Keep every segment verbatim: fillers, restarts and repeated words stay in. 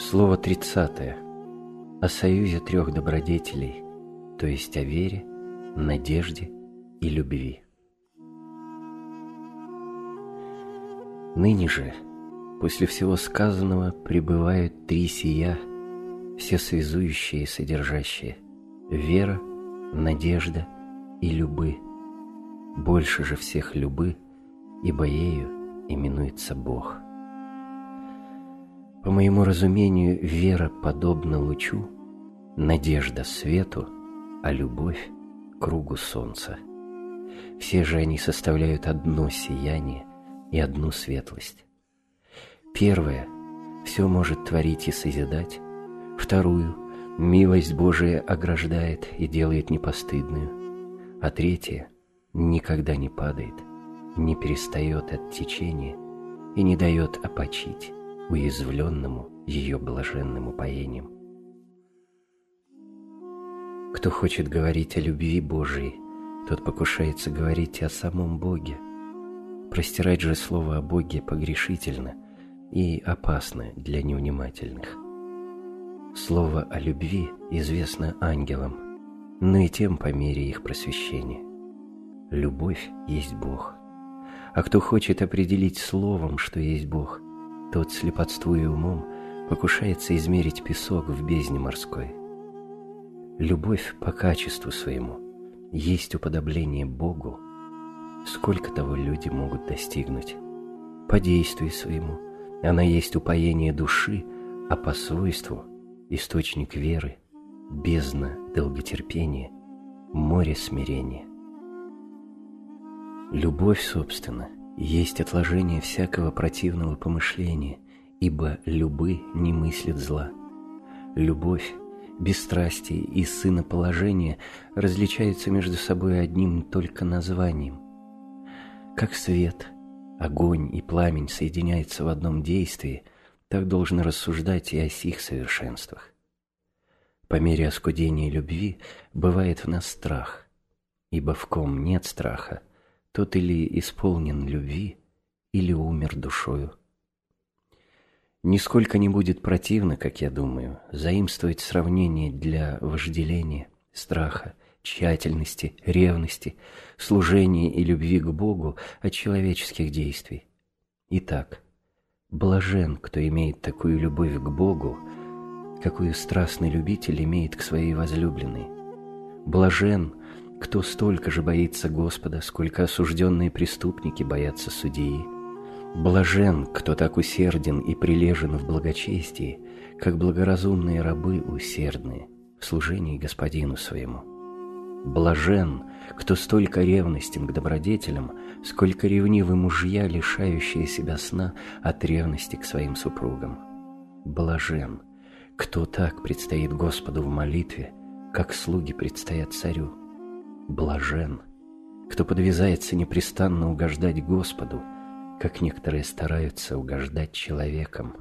Слово тридцатое. О союзе трех добродетелей, то есть о вере, надежде и любви. Ныне же, после всего сказанного, пребывают три сия, все связующие и содержащие: вера, надежда и любы. Больше же всех любы, ибо ею именуется Бог. По моему разумению, вера подобна лучу, надежда свету, а любовь кругу солнца. Все же они составляют одно сияние и одну светлость. Первое – все может творить и созидать. Вторую – милость Божия ограждает и делает непостыдную. А третье – никогда не падает, не перестает от течения и не дает опочить уязвленному ее блаженным упоением. Кто хочет говорить о любви Божией, тот покушается говорить о самом Боге. Простирать же слово о Боге погрешительно и опасно для невнимательных. Слово о любви известно ангелам, но и тем по мере их просвещения. Любовь есть Бог. А кто хочет определить словом, что есть Бог, тот, слепотствуя умом, покушается измерить песок в бездне морской. Любовь по качеству своему есть уподобление Богу. Сколько того люди могут достигнуть? По действию своему она есть упоение души, а по свойству источник веры, бездна долготерпения, море смирения. Любовь, собственно, есть отложение всякого противного помышления, ибо любы не мыслят зла. Любовь, бесстрастие и сыноположение различаются между собой одним только названием. Как свет, огонь и пламень соединяются в одном действии, так должно рассуждать и о сих совершенствах. По мере оскудения любви бывает в нас страх, ибо в ком нет страха, тот или исполнен любви, или умер душою. Нисколько не будет противно, как я думаю, заимствовать сравнение для вожделения, страха, тщательности, ревности, служения и любви к Богу от человеческих действий. Итак, блажен, кто имеет такую любовь к Богу, какую страстный любитель имеет к своей возлюбленной. Блажен, кто столько же боится Господа, сколько осужденные преступники боятся судьи. Блажен, кто так усерден и прилежен в благочестии, как благоразумные рабы усердные в служении господину своему. Блажен, кто столько ревностен к добродетелям, сколько ревнивы мужья, лишающие себя сна от ревности к своим супругам. Блажен, кто так предстоит Господу в молитве, как слуги предстоят царю. Блажен, кто подвязается непрестанно угождать Господу, как некоторые стараются угождать человеком.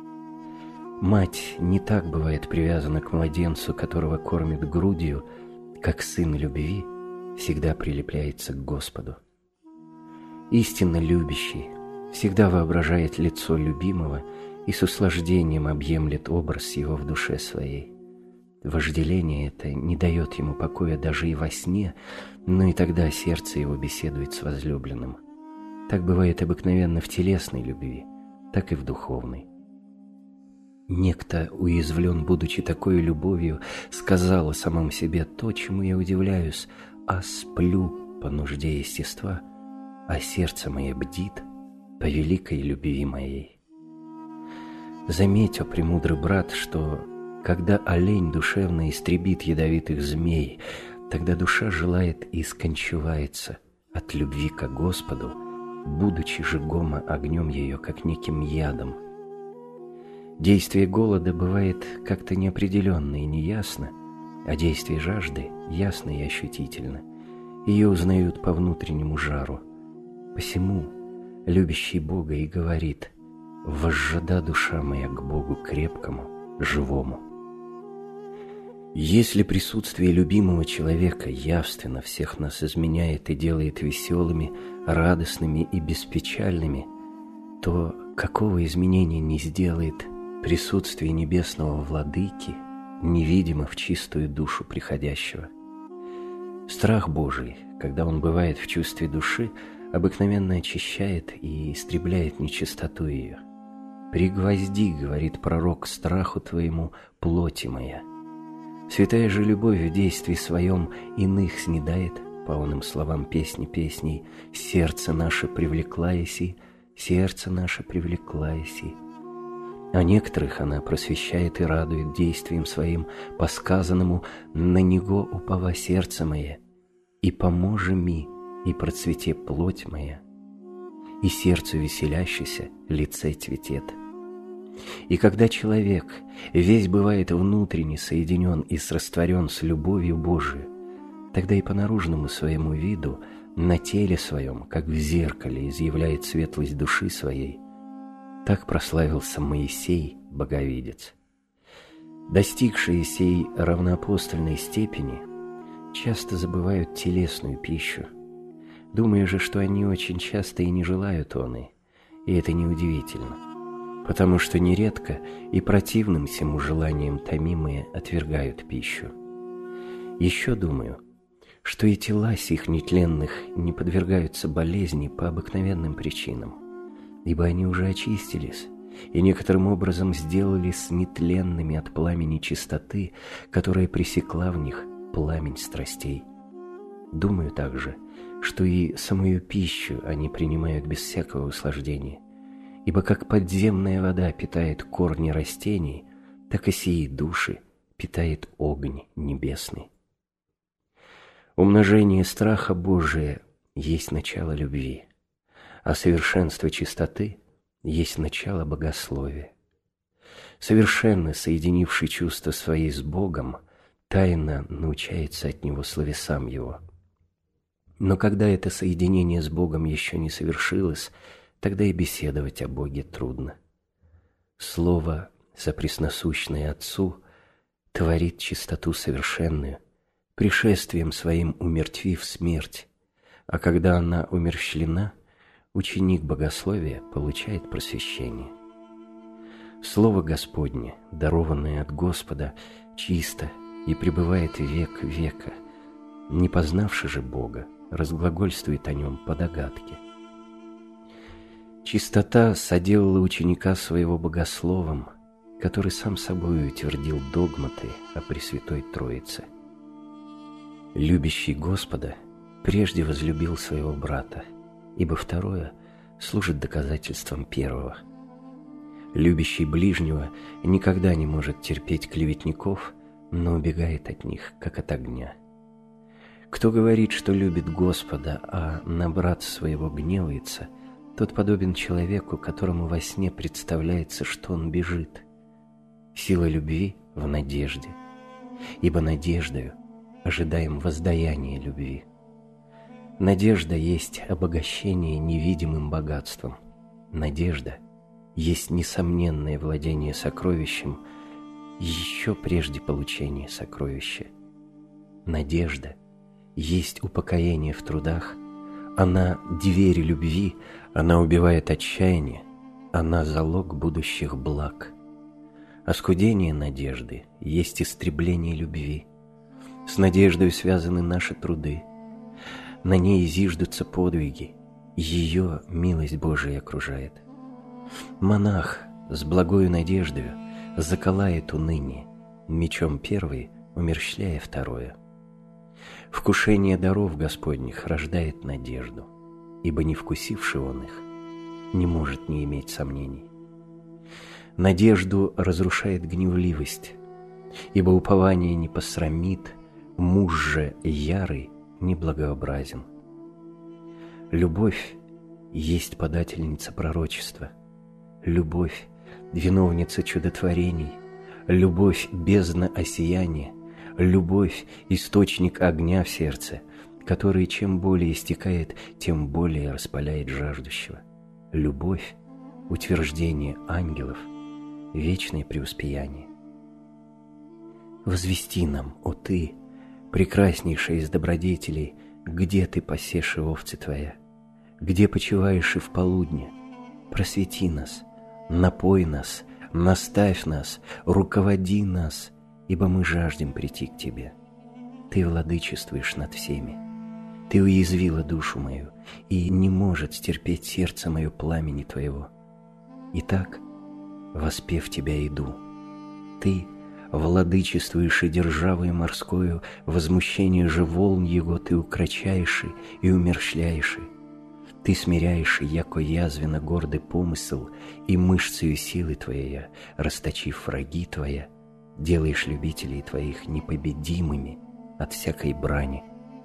Мать не так бывает привязана к младенцу, которого кормит грудью, как сын любви всегда прилепляется к Господу. Истинно любящий всегда воображает лицо любимого и с услаждением объемлет образ его в душе своей. Вожделение это не дает ему покоя даже и во сне, но и тогда сердце его беседует с возлюбленным. Так бывает обыкновенно в телесной любви, так и в духовной. Некто, уязвлен, будучи такой любовью, сказал о самом себе то, чему я удивляюсь: «А сплю по нужде естества, а сердце мое бдит по великой любви моей». Заметь, о премудрый брат, что когда олень душевно истребит ядовитых змей, тогда душа желает и скончувается от любви ко Господу, будучи жигома огнем ее, как неким ядом. Действие голода бывает как-то неопределенно и неясно, а действие жажды ясно и ощутительно. Ее узнают по внутреннему жару. Посему любящий Бога и говорит: «Возжада душа моя к Богу крепкому, живому». Если присутствие любимого человека явственно всех нас изменяет и делает веселыми, радостными и беспечальными, то какого изменения не сделает Присутствие небесного Владыки невидимо в чистую душу приходящего. Страх Божий, когда он бывает в чувстве души, обыкновенно очищает и истребляет нечистоту ее. «Пригвозди, — говорит пророк, — страху твоему плоти моя». Святая же любовь в действии своем иных снедает, по оным словам песни песней, «Сердце наше привлекла еси, сердце наше привлекла еси». А некоторых она просвещает и радует действием своим, по сказанному «На него упова сердце мое, и поможи ми, и процвете плоть моя, и сердцу веселящееся лице цветет». И когда человек весь бывает внутренне соединен и срастворен с любовью Божией, тогда и по наружному своему виду, на теле своем, как в зеркале, изъявляет светлость души своей. Так прославился Моисей, боговидец. Достигшие сей равноапостольной степени часто забывают телесную пищу, думая же, что они очень часто и не желают оны, и это неудивительно, потому что нередко и противным всему желаниям томимые отвергают пищу. Еще думаю, что и тела сих нетленных не подвергаются болезни по обыкновенным причинам, ибо они уже очистились и некоторым образом сделались нетленными от пламени чистоты, которая пресекла в них пламень страстей. Думаю также, что и самую пищу они принимают без всякого услаждения, ибо как подземная вода питает корни растений, так и сии души питает огонь небесный. Умножение страха Божия есть начало любви, а совершенство чистоты есть начало богословия. Совершенно соединивший чувства свои с Богом, тайно научается от Него словесам Его. Но когда это соединение с Богом еще не совершилось, тогда и беседовать о Боге трудно. Слово, сопресносущное Отцу, творит чистоту совершенную, пришествием своим умертвив смерть, а когда она умерщвлена, ученик богословия получает просвещение. Слово Господне, дарованное от Господа, чисто и пребывает век века. Не познавши же Бога, разглагольствует о нем по догадке. Чистота соделала ученика своего богословом, который сам собой утвердил догматы о Пресвятой Троице. Любящий Господа прежде возлюбил своего брата, ибо второе служит доказательством первого. Любящий ближнего никогда не может терпеть клеветников, но убегает от них, как от огня. Кто говорит, что любит Господа, а на брата своего гневается, тот подобен человеку, которому во сне представляется, что он бежит. Сила любви в надежде, ибо надеждою ожидаем воздаяния любви. Надежда есть обогащение невидимым богатством. Надежда есть несомненное владение сокровищем еще прежде получения сокровища. Надежда есть упокоение в трудах, она дверь любви, она убивает отчаяние, она залог будущих благ. Оскудение надежды есть истребление любви. С надеждой связаны наши труды. На ней зиждутся подвиги, ее милость Божия окружает. Монах с благою надеждою заколает уныние, мечом первый умерщвляя второе. Вкушение даров Господних рождает надежду, ибо не вкусивший он их не может не иметь сомнений. Надежду разрушает гневливость, ибо упование не посрамит, муж же ярый неблагообразен. Любовь есть подательница пророчества, любовь — виновница чудотворений, любовь — бездна осияния, любовь — источник огня в сердце, который чем более истекает, тем более распаляет жаждущего. Любовь — утверждение ангелов, вечное преуспеяние. Возвести нам, о Ты, прекраснейшая из добродетелей, где Ты пасешь и овцы Твоя, где почиваешь и в полудне. Просвети нас, напой нас, наставь нас, руководи нас, ибо мы жаждем прийти к Тебе. Ты владычествуешь над всеми. Ты уязвила душу мою, и не может стерпеть сердце мое пламени Твоего. Итак, воспев Тебя иду. Ты владычествуешь и державою морскою, возмущение же волн его Ты укрочаешь и умерщвляешь. Ты смиряешь, яко язвенно гордый помысл, и мышцею силы Твоя, расточив враги Твоя, делаешь любителей Твоих непобедимыми от всякой брани.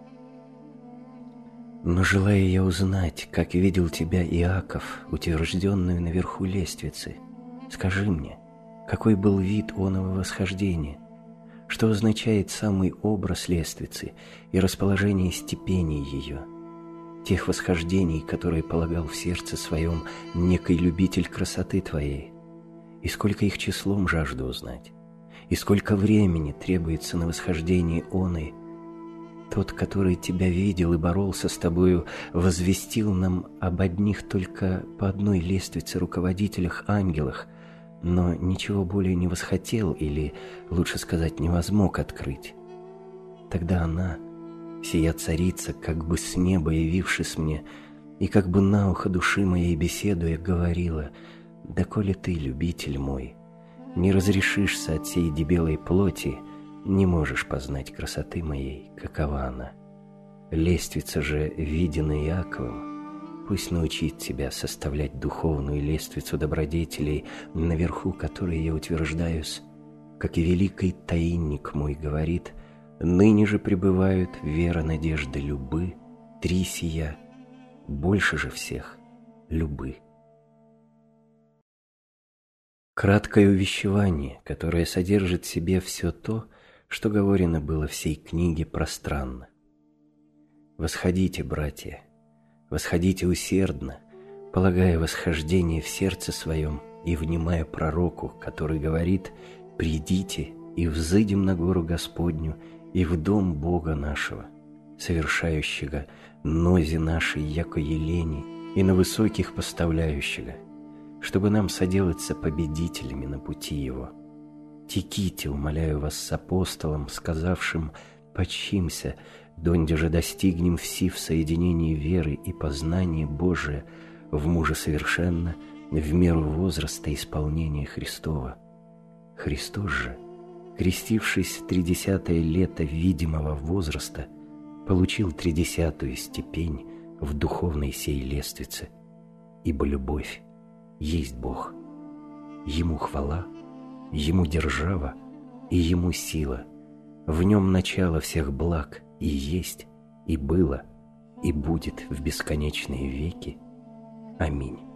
Но желая я узнать, как видел Тебя Иаков, утвержденную наверху лестницы, скажи мне, какой был вид оного восхождения, что означает самый образ лестницы и расположение степеней ее, тех восхождений, которые полагал в сердце своем некий любитель красоты Твоей, и сколько их числом жажду узнать, и сколько времени требуется на восхождение оной. Тот, который Тебя видел и боролся с Тобою, возвестил нам об одних только по одной лестнице руководителях-ангелах, но ничего более не восхотел, или, лучше сказать, не возмог открыть. Тогда она, сия царица, как бы с неба явившись мне, и как бы на ухо души моей беседуя, говорила: «Доколе ты, любитель мой, не разрешишься от сей дебелой плоти, не можешь познать красоты моей, какова она. Лестница же, виденная Иаковом, пусть научит тебя составлять духовную лестницу добродетелей, наверху которой я утверждаюсь, как и великий таинник мой говорит: ныне же пребывают вера, надежда, любы, три сия, больше же всех любы». Краткое увещевание, которое содержит в себе все то, что говорено было всей книге пространно. «Восходите, братья, восходите усердно, полагая восхождение в сердце своем и внимая пророку, который говорит: придите и взыдем на гору Господню и в дом Бога нашего, совершающего нози нашей, яко елени, и на высоких поставляющего, чтобы нам соделаться победителями на пути его. Теките, умоляю вас, с апостолом, сказавшим: почимся, донде же достигнем все в соединении веры и познания Божия в мужа совершенно, в меру возраста исполнения Христова. Христос же, крестившись в тридесятое лето видимого возраста, получил тридесятую степень в духовной сей лестнице, ибо любовь есть Бог. Ему хвала, Ему держава и Ему сила, в Нем начало всех благ и есть, и было, и будет в бесконечные веки. Аминь.